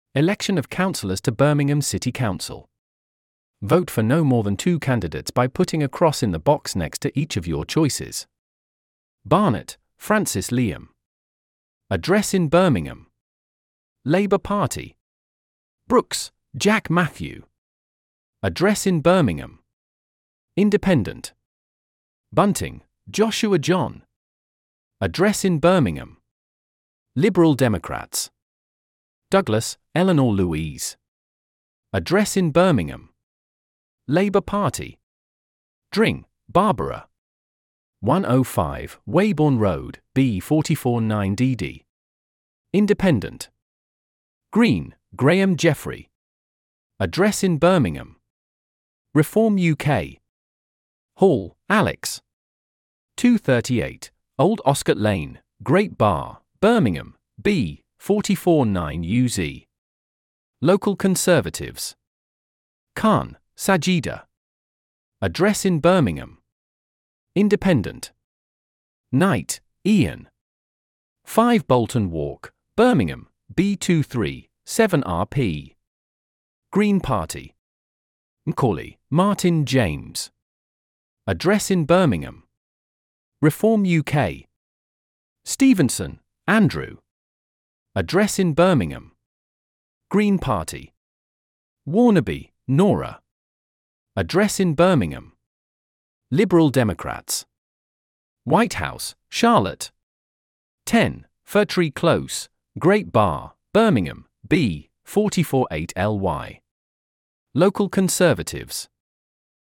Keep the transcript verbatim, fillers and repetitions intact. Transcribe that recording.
Election of councillors to Birmingham City Council. Vote for no more than two candidates by putting a cross in the box next to each of your choices. Barnett, Francis Liam. Address in Birmingham. Labour Party. Brooks, Jack Matthew. Address in Birmingham. Independent. Bunting, Joshua John. Address in Birmingham. Liberal Democrats. Douglas, Eleanor Louise. Address in Birmingham. Labour Party. Dring, Barbara. one oh five Weybourne Road, B four four nine D D. Independent. Green, Graham Jeffrey. Address in Birmingham. Reform U K. Hall, Alex. two thirty-eight Old Oscott Lane, Great Bar, Birmingham, B four four nine U Z. Local Conservatives. Khan, Sajida. Address in Birmingham. Independent. Knight, Ian. five Bolton Walk, Birmingham, B two three seven R P. Green Party. Macaulay, Martin James. Address in Birmingham. Reform U K. Stevenson, Andrew. Address in Birmingham. Green Party. Warnaby, Nora. Address in Birmingham. Liberal Democrats. White House, Charlotte. ten Furtree Close, Great Bar, Birmingham, B four four eight L Y. Local Conservatives.